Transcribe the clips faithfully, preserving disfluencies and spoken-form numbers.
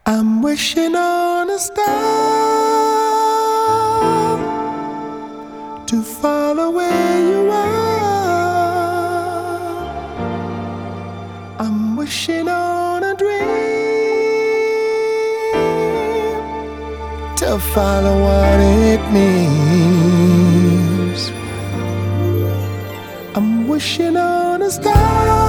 I'm wishing on a star to follow where you are. I'm wishing on a dream to follow what it means. I'm wishing on a star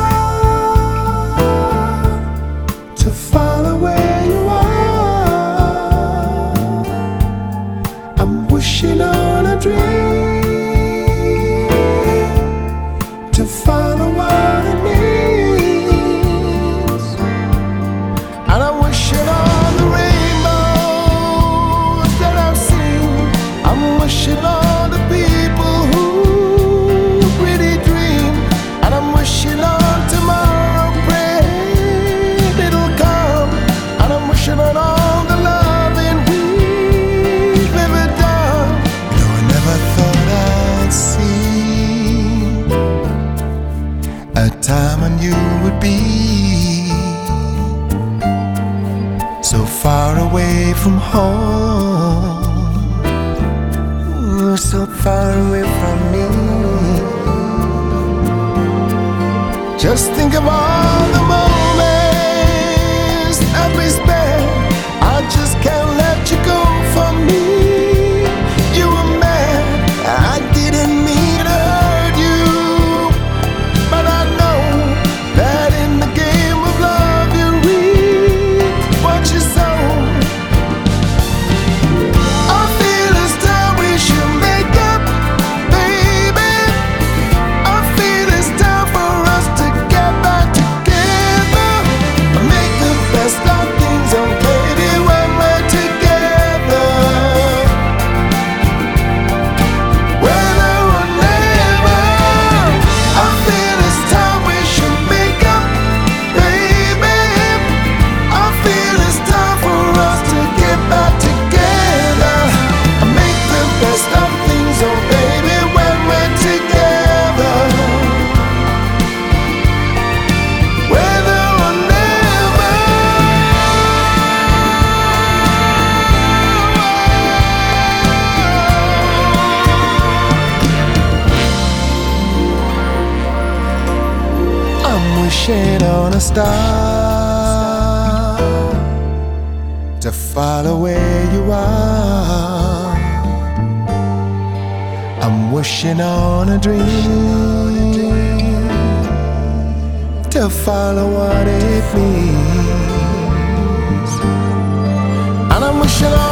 to follow where you are. I'm wishing on a dream to follow what it means. And I'm wishing on the rainbows that I've seen. I'm wishing on the people who really dream. And I'm wishing on tomorrow, praying it'll come. And I'm wishing on all the loving we've ever done. You know, I never thought I'd see a time when you would be so far away from home, so far away from me. Just think of all the moments that we spent. I just can't let you go from me. You were mad, I didn't mean to hurt you, but I know that in the game of love you reap what you sow. I feel it's time we should make up, baby. I feel it's time for us to get back together. Make the best of things, oh baby, when we're together. Whether or never, I feel it's time we should make up, baby. I feel it's time for us to get back together. Make the best of things, oh baby, when we're together. Whether or never, I'm wishing on a star to follow where you are. I'm wishing on a dream to follow what it means. And I'm wishing